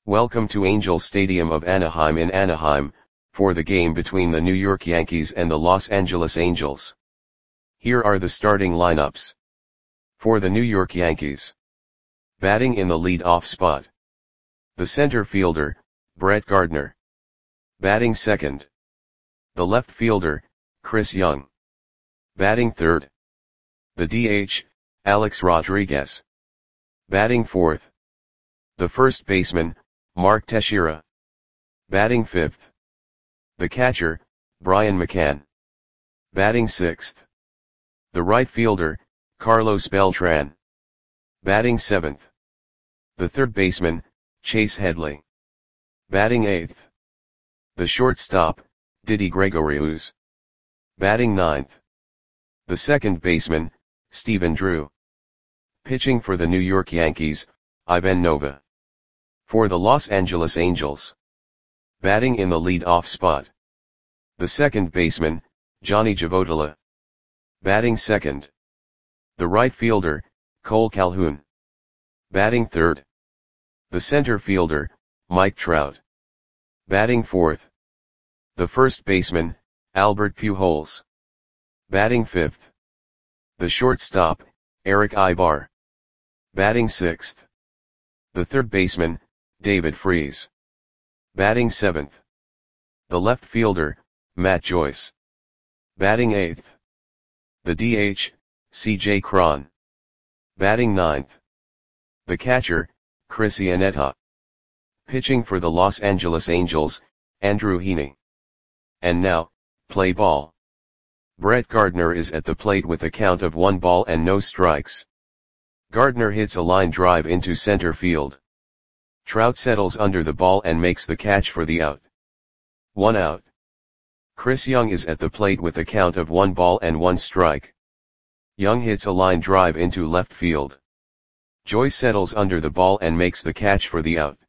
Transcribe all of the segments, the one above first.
Welcome to Angel Stadium of Anaheim in Anaheim, for the game between the New York Yankees and the Los Angeles Angels. Here are the starting lineups. For the New York Yankees. Batting in the lead-off spot. The center fielder, Brett Gardner. Batting second. The left fielder, Chris Young. Batting third. The DH, Alex Rodriguez. Batting fourth. The first baseman, Mark Teixeira. Batting fifth. The catcher, Brian McCann. Batting sixth. The right fielder, Carlos Beltran. Batting seventh. The third baseman, Chase Headley. Batting eighth. The shortstop, Didi Gregorius. Batting ninth. The second baseman, Stephen Drew. Pitching for the New York Yankees, Ivan Nova. For the Los Angeles Angels. Batting in the lead-off spot. The second baseman, Johnny Javotila. Batting second. The right fielder, Cole Calhoun. Batting third. The center fielder, Mike Trout. Batting fourth. The first baseman, Albert Pujols. Batting fifth. The shortstop, Eric Aybar. Batting sixth. The third baseman, David Freese. Batting seventh. The left fielder, Matt Joyce. Batting eighth. The DH, C.J. Cron. Batting ninth. The catcher, Chris Iannetta. Pitching for the Los Angeles Angels, Andrew Heaney. And now, play ball. Brett Gardner is at the plate with a count of 1 ball and no strikes. Gardner hits a line drive into center field. Trout settles under the ball and makes the catch for the out. 1 out. Chris Young is at the plate with a count of 1 ball and 1 strike. Young hits a line drive into left field. Joyce settles under the ball and makes the catch for the out.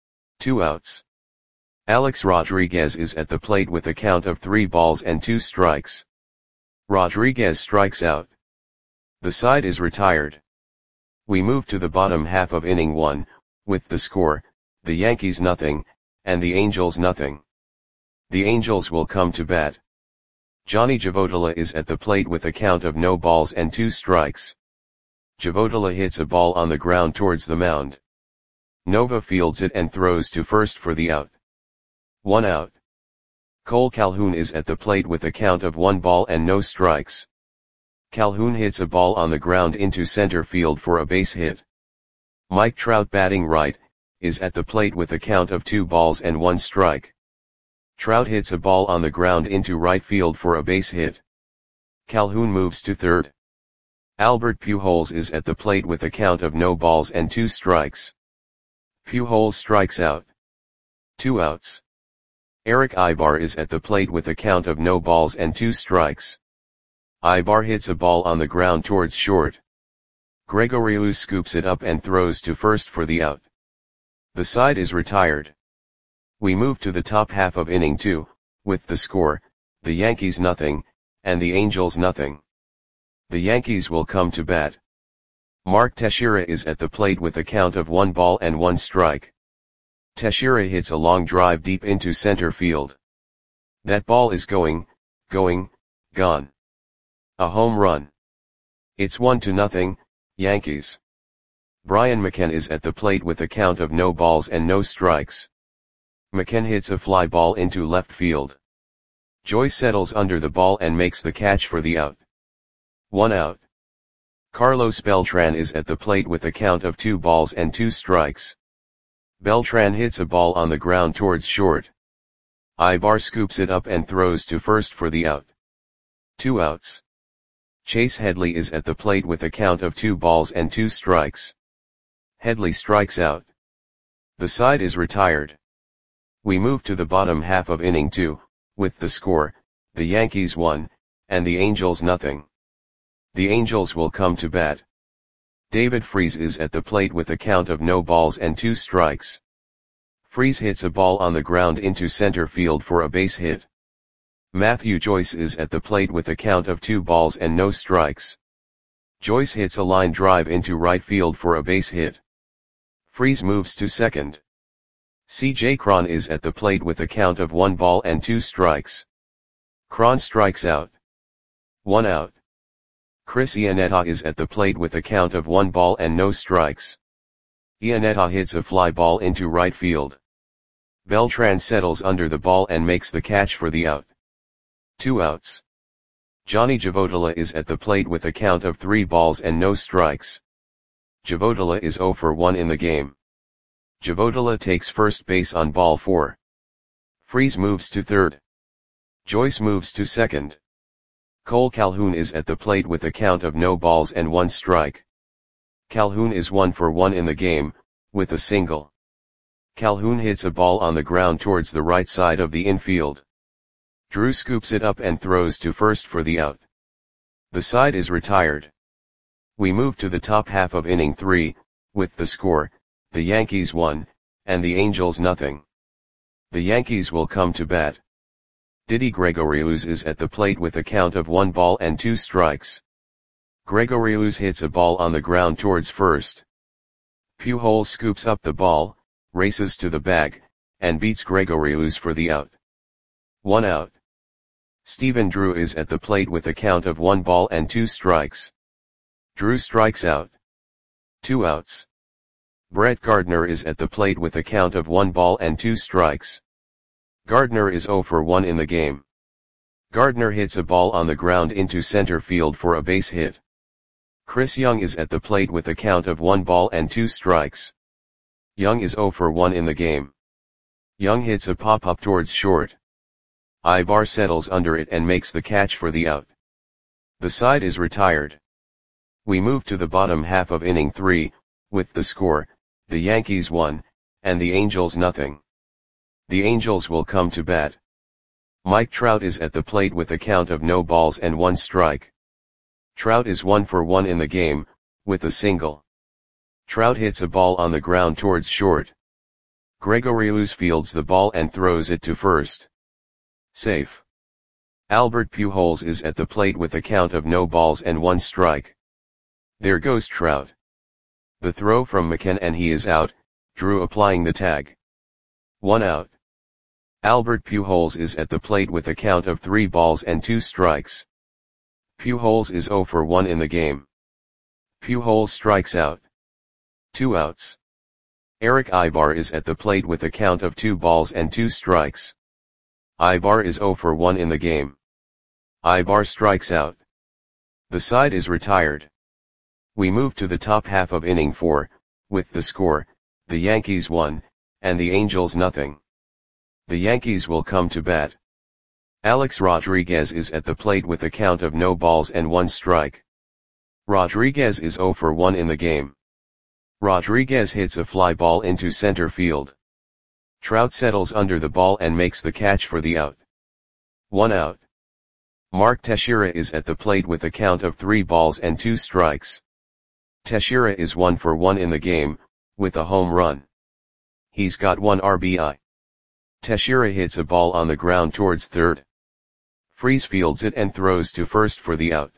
2 outs. Alex Rodriguez is at the plate with a count of 3 balls and 2 strikes. Rodriguez strikes out. The side is retired. We move to the bottom half of inning 1, with the score, the Yankees nothing, and the Angels nothing. The Angels will come to bat. Johnny Javotila is at the plate with a count of no balls and 2 strikes. Javotila hits a ball on the ground towards the mound. Nova fields it and throws to first for the out. 1 out. Cole Calhoun is at the plate with a count of 1 ball and no strikes. Calhoun hits a ball on the ground into center field for a base hit. Mike Trout, batting right, is at the plate with a count of 2 balls and 1 strike. Trout hits a ball on the ground into right field for a base hit. Calhoun moves to third. Albert Pujols is at the plate with a count of no balls and 2 strikes. Pujols strikes out. 2 outs. Eric Aybar is at the plate with a count of no balls and 2 strikes. Aybar hits a ball on the ground towards short. Gregorius scoops it up and throws to first for the out. The side is retired. We move to the top half of inning 2, with the score, the Yankees nothing, and the Angels nothing. The Yankees will come to bat. Mark Teixeira is at the plate with a count of 1 ball and 1 strike. Teixeira hits a long drive deep into center field. That ball is gone. A home run. It's 1-0, Yankees. Brian McCann is at the plate with a count of no balls and no strikes. McCann hits a fly ball into left field. Joyce settles under the ball and makes the catch for the out. 1 out. Carlos Beltran is at the plate with a count of 2 balls and 2 strikes. Beltran hits a ball on the ground towards short. Aybar scoops it up and throws to first for the out. 2 outs. Chase Headley is at the plate with a count of 2 balls and 2 strikes. Headley strikes out. The side is retired. We move to the bottom half of inning 2, with the score, the Yankees 1, and the Angels nothing. The Angels will come to bat. David Freese is at the plate with a count of no balls and 2 strikes. Freese hits a ball on the ground into center field for a base hit. Matthew Joyce is at the plate with a count of 2 balls and no strikes. Joyce hits a line drive into right field for a base hit. Freese moves to second. CJ Cron is at the plate with a count of 1 ball and 2 strikes. Cron strikes out. 1 out. Chris Iannetta is at the plate with a count of 1 ball and no strikes. Iannetta hits a fly ball into right field. Beltran settles under the ball and makes the catch for the out. 2 outs. Johnny Javodala is at the plate with a count of 3 balls and no strikes. Javodala is 0 for 1 in the game. Javodala takes first base on ball 4. Freese moves to third. Joyce moves to second. Cole Calhoun is at the plate with a count of no balls and 1 strike. Calhoun is 1 for 1 in the game, with a single. Calhoun hits a ball on the ground towards the right side of the infield. Drew scoops it up and throws to first for the out. The side is retired. We move to the top half of inning 3, with the score, the Yankees 1, and the Angels nothing. The Yankees will come to bat. Didi Gregorius is at the plate with a count of 1 ball and 2 strikes. Gregorius hits a ball on the ground towards first. Pujols scoops up the ball, races to the bag, and beats Gregorius for the out. 1 out. Stephen Drew is at the plate with a count of 1 ball and 2 strikes. Drew strikes out. 2 outs. Brett Gardner is at the plate with a count of 1 ball and 2 strikes. Gardner is 0 for 1 in the game. Gardner hits a ball on the ground into center field for a base hit. Chris Young is at the plate with a count of 1 ball and 2 strikes. Young is 0 for 1 in the game. Young hits a pop-up towards short. Ibar settles under it and makes the catch for the out. The side is retired. We move to the bottom half of inning 3, with the score, the Yankees 1, and the Angels nothing. The Angels will come to bat. Mike Trout is at the plate with a count of no balls and 1 strike. Trout is 1 for 1 in the game, with a single. Trout hits a ball on the ground towards short. Gregorius fields the ball and throws it to first. Safe. Albert Pujols is at the plate with a count of no balls and 1 strike. There goes Trout. The throw from McKen and he is out, Drew applying the tag. 1 out. Albert Pujols is at the plate with a count of 3 balls and 2 strikes. Pujols is 0 for 1 in the game. Pujols strikes out. 2 outs. Eric Ibar is at the plate with a count of 2 balls and 2 strikes. Ibar is 0 for 1 in the game. Ibar strikes out. The side is retired. We move to the top half of inning 4, with the score, the Yankees 1, and the Angels nothing. The Yankees will come to bat. Alex Rodriguez is at the plate with a count of no balls and 1 strike. Rodriguez is 0 for 1 in the game. Rodriguez hits a fly ball into center field. Trout settles under the ball and makes the catch for the out. 1 out. Mark Teixeira is at the plate with a count of 3 balls and 2 strikes. Teixeira is 1 for 1 in the game, with a home run. He's got 1 RBI. Teixeira hits a ball on the ground towards third. Freese fields it and throws to first for the out.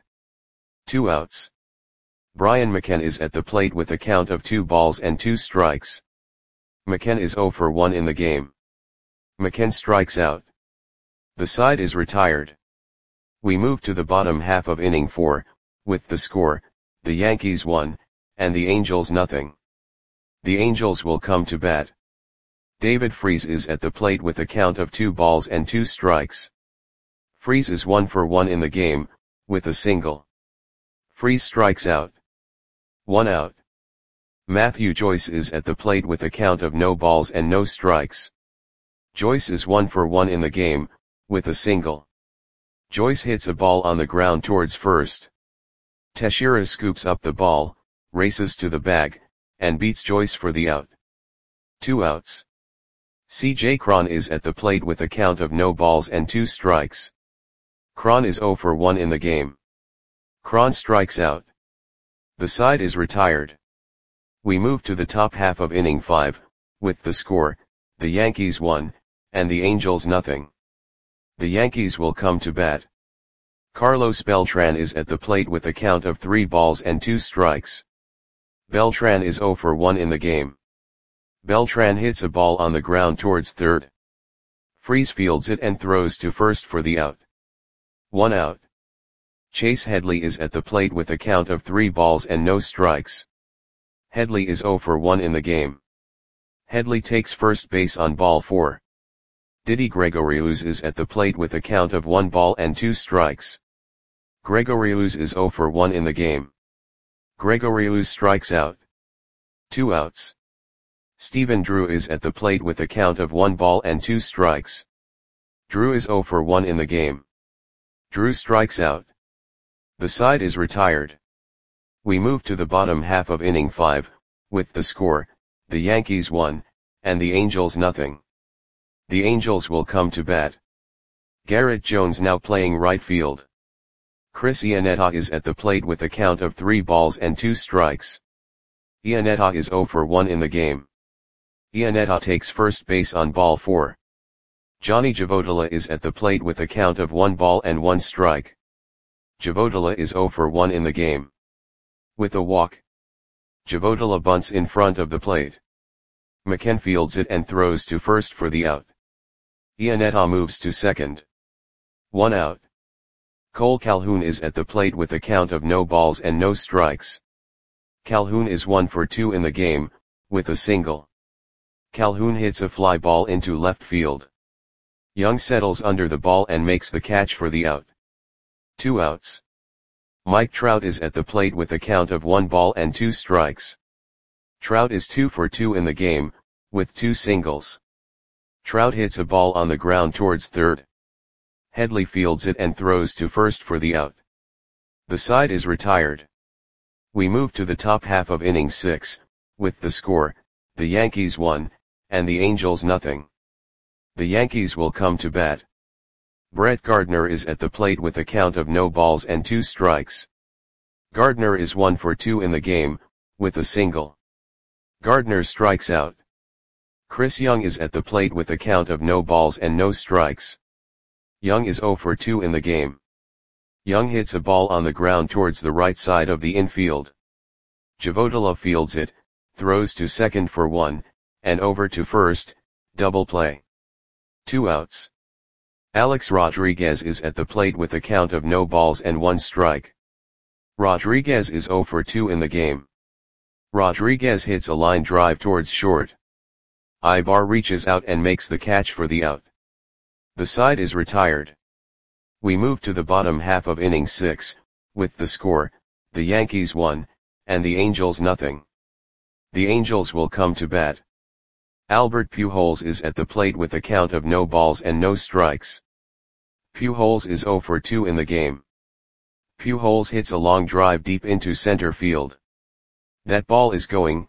2 outs. Brian McKen is at the plate with a count of 2 balls and 2 strikes. McKen is 0 for 1 in the game. McKen strikes out. The side is retired. We move to the bottom half of inning 4, with the score, the Yankees 1, and the Angels nothing. The Angels will come to bat. David Freese is at the plate with a count of 2 balls and 2 strikes. Freese is 1 for 1 in the game, with a single. Freese strikes out. 1 out. Matthew Joyce is at the plate with a count of no balls and no strikes. Joyce is 1 for 1 in the game, with a single. Joyce hits a ball on the ground towards first. Teixeira scoops up the ball, races to the bag, and beats Joyce for the out. 2 outs. CJ Cron is at the plate with a count of no balls and 2 strikes. Cron is 0 for 1 in the game. Cron strikes out. The side is retired. We move to the top half of inning 5, with the score, the Yankees 1, and the Angels nothing. The Yankees will come to bat. Carlos Beltran is at the plate with a count of 3 balls and 2 strikes. Beltran is 0 for 1 in the game. Beltran hits a ball on the ground towards third. Freeze fields it and throws to first for the out. 1 out. Chase Headley is at the plate with a count of 3 balls and no strikes. Headley is 0 for 1 in the game. Headley takes first base on ball 4. Didi Gregorius is at the plate with a count of 1 ball and 2 strikes. Gregorius is 0 for 1 in the game. Gregorius strikes out. 2 outs. Stephen Drew is at the plate with a count of 1 ball and 2 strikes. Drew is 0 for 1 in the game. Drew strikes out. The side is retired. We move to the bottom half of inning 5, with the score, the Yankees 1, and the Angels nothing. The Angels will come to bat. Garrett Jones now playing right field. Chris Iannetta is at the plate with a count of 3 balls and 2 strikes. Iannetta is 0 for 1 in the game. Iannetta takes first base on ball 4. Johnny Javodala is at the plate with a count of 1 ball and 1 strike. Javodala is 0 for 1 in the game. With a walk, Javodala bunts in front of the plate. McKen fields it and throws to first for the out. Iannetta moves to second. 1 out. Cole Calhoun is at the plate with a count of no balls and no strikes. Calhoun is 1 for 2 in the game, with a single. Calhoun hits a fly ball into left field. Young settles under the ball and makes the catch for the out. 2 outs. Mike Trout is at the plate with a count of 1 ball and 2 strikes. Trout is 2 for 2 in the game, with 2 singles. Trout hits a ball on the ground towards third. Headley fields it and throws to first for the out. The side is retired. We move to the top half of inning 6, with the score, the Yankees 1, and the Angels nothing. The Yankees will come to bat. Brett Gardner is at the plate with a count of no balls and 2 strikes. Gardner is 1 for 2 in the game, with a single. Gardner strikes out. Chris Young is at the plate with a count of no balls and no strikes. Young is 0 for 2 in the game. Young hits a ball on the ground towards the right side of the infield. Javodala fields it, throws to second for 1, and over to first, double play. 2 outs. Alex Rodriguez is at the plate with a count of no balls and 1 strike. Rodriguez is 0 for 2 in the game. Rodriguez hits a line drive towards short. Ibar reaches out and makes the catch for the out. The side is retired. We move to the bottom half of inning 6, with the score, the Yankees 1, and the Angels nothing. The Angels will come to bat. Albert Pujols is at the plate with a count of no balls and no strikes. Pujols is 0 for 2 in the game. Pujols hits a long drive deep into center field. That ball is gone.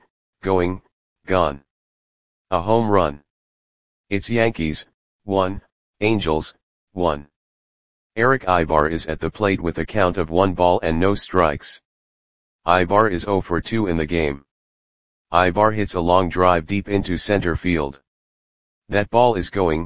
A home run. It's Yankees, 1, Angels, 1. Eric Ibar is at the plate with a count of 1 ball and no strikes. Ibar is 0 for 2 in the game. Ibar hits a long drive deep into center field. That ball is gone.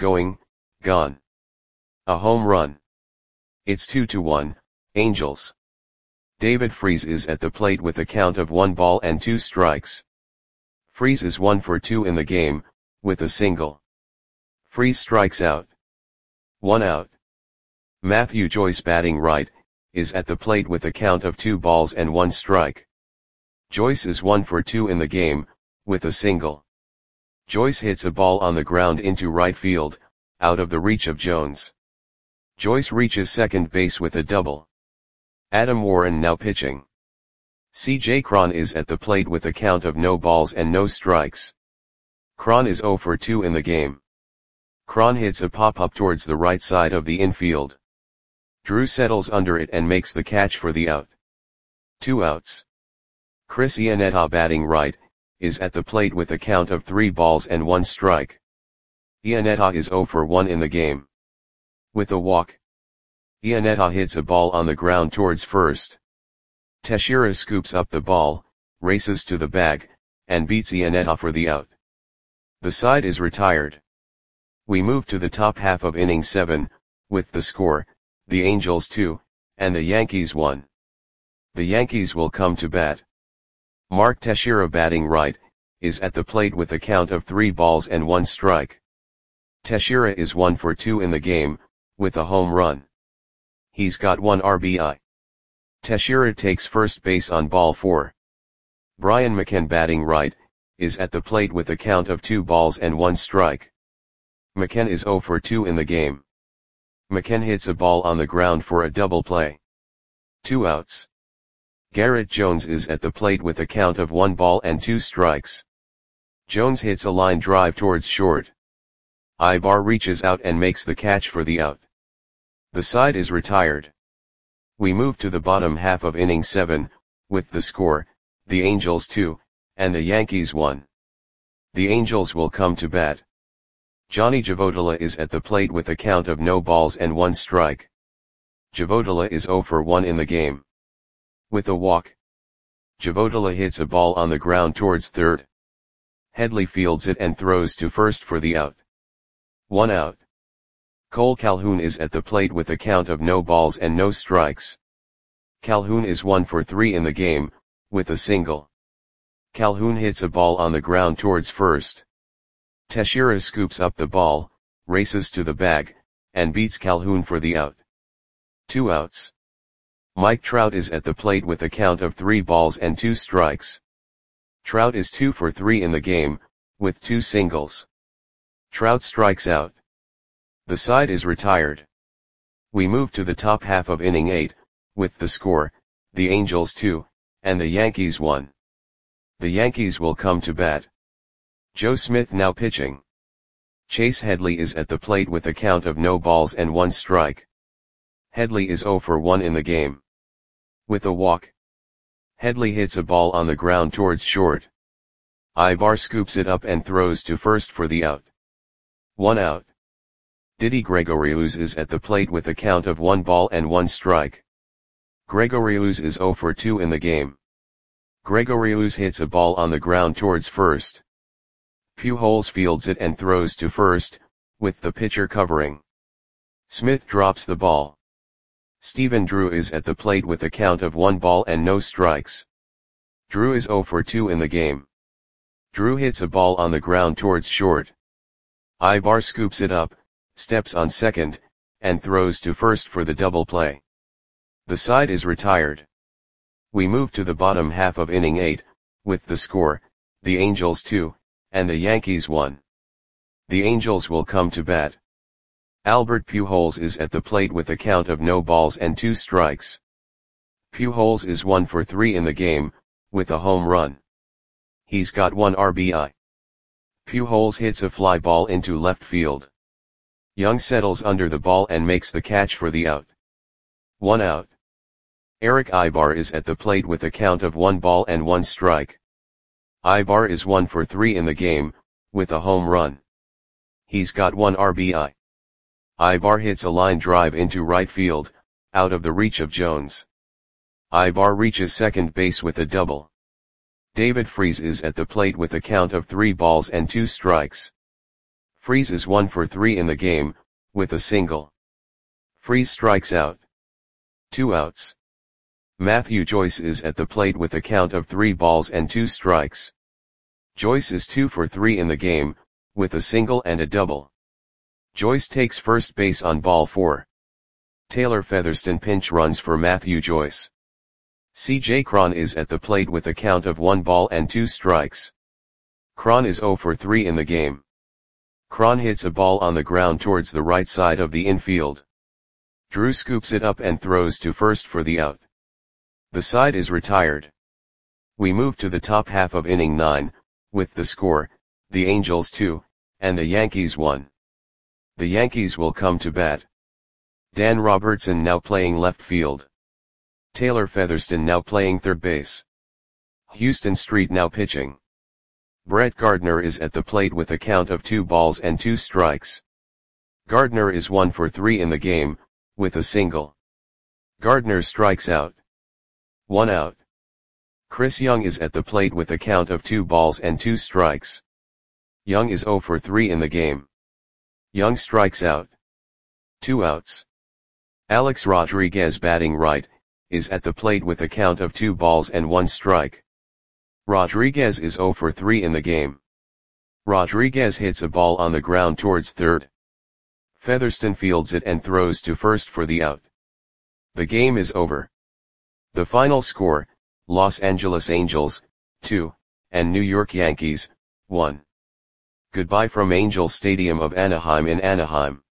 A home run. It's 2-1, Angels. David Freese is at the plate with a count of 1 ball and 2 strikes. Freese is 1 for 2 in the game, with a single. Freese strikes out. 1 out. Matthew Joyce batting right, is at the plate with a count of 2 balls and 1 strike. Joyce is 1 for 2 in the game, with a single. Joyce hits a ball on the ground into right field, out of the reach of Jones. Joyce reaches second base with a double. Adam Warren now pitching. C.J. Cron is at the plate with a count of no balls and no strikes. Cron is 0 for 2 in the game. Cron hits a pop-up towards the right side of the infield. Drew settles under it and makes the catch for the out. 2 outs. Chris Iannetta batting right, is at the plate with a count of 3 balls and 1 strike. Iannetta is 0 for 1 in the game. With a walk, Iannetta hits a ball on the ground towards first. Teixeira scoops up the ball, races to the bag, and beats Iannetta for the out. The side is retired. We move to the top half of inning 7, with the score, the Angels 2, and the Yankees 1. The Yankees will come to bat. Mark Teixeira batting right, is at the plate with a count of 3 balls and 1 strike. Teixeira is 1 for 2 in the game, with a home run. He's got 1 RBI. Teixeira takes first base on ball 4. Brian McCann, batting right, is at the plate with a count of 2 balls and 1 strike. McCann is 0 for 2 in the game. McCann hits a ball on the ground for a double play. 2 outs. Garrett Jones is at the plate with a count of 1 ball and 2 strikes. Jones hits a line drive towards short. Ibar reaches out and makes the catch for the out. The side is retired. We move to the bottom half of inning 7, with the score, the Angels 2, and the Yankees 1. The Angels will come to bat. Johnny Javodala is at the plate with a count of no balls and 1 strike. Javodala is 0 for 1 in the game. With a walk, Javodala hits a ball on the ground towards third. Headley fields it and throws to first for the out. 1 out. Cole Calhoun is at the plate with a count of no balls and no strikes. Calhoun is 1 for 3 in the game, with a single. Calhoun hits a ball on the ground towards first. Teixeira scoops up the ball, races to the bag, and beats Calhoun for the out. 2 outs. Mike Trout is at the plate with a count of 3 balls and 2 strikes. Trout is 2 for 3 in the game, with 2 singles. Trout strikes out. The side is retired. We move to the top half of inning 8, with the score, the Angels 2, and the Yankees 1. The Yankees will come to bat. Joe Smith now pitching. Chase Headley is at the plate with a count of no balls and 1 strike. Headley is 0 for 1 in the game. With a walk, Headley hits a ball on the ground towards short. Ibar scoops it up and throws to first for the out. 1 out. Didi Gregorius is at the plate with a count of 1 ball and 1 strike. Gregorius is 0 for 2 in the game. Gregorius hits a ball on the ground towards first. Pujols fields it and throws to first, with the pitcher covering. Smith drops the ball. Stephen Drew is at the plate with a count of 1 ball and no strikes. Drew is 0 for 2 in the game. Drew hits a ball on the ground towards short. Ibar scoops it up, steps on second, and throws to first for the double play. The side is retired. We move to the bottom half of inning 8, with the score, the Angels 2, and the Yankees 1. The Angels will come to bat. Albert Pujols is at the plate with a count of no balls and 2 strikes. Pujols is 1 for 3 in the game, with a home run. He's got 1 RBI. Pujols hits a fly ball into left field. Young settles under the ball and makes the catch for the out. 1 out. Eric Ibar is at the plate with a count of 1 ball and 1 strike. Ibar is 1 for 3 in the game, with a home run. He's got 1 RBI. Ibar hits a line drive into right field, out of the reach of Jones. Ibar reaches second base with a double. David Freese is at the plate with a count of 3 balls and 2 strikes. Freese is 1 for 3 in the game, with a single. Freese strikes out. 2 outs. Matthew Joyce is at the plate with a count of 3 balls and 2 strikes. Joyce is 2 for 3 in the game, with a single and a double. Joyce takes first base on ball 4. Taylor Featherston pinch runs for Matthew Joyce. C.J. Cron is at the plate with a count of 1 ball and 2 strikes. Cron is 0 for 3 in the game. Cron hits a ball on the ground towards the right side of the infield. Drew scoops it up and throws to first for the out. The side is retired. We move to the top half of inning 9, with the score, the Angels 2, and the Yankees 1. The Yankees will come to bat. Dan Robertson now playing left field. Taylor Featherston now playing third base. Houston Street now pitching. Brett Gardner is at the plate with a count of 2 balls and 2 strikes. Gardner is 1 for 3 in the game, with a single. Gardner strikes out. 1 out. Chris Young is at the plate with a count of 2 balls and 2 strikes. Young is 0 for 3 in the game. Young strikes out. 2 outs. Alex Rodriguez, batting right, is at the plate with a count of 2 balls and 1 strike. Rodriguez is 0 for 3 in the game. Rodriguez hits a ball on the ground towards third. Featherston fields it and throws to first for the out. The game is over. The final score, Los Angeles Angels, 2, and New York Yankees, 1. Goodbye from Angel Stadium of Anaheim in Anaheim.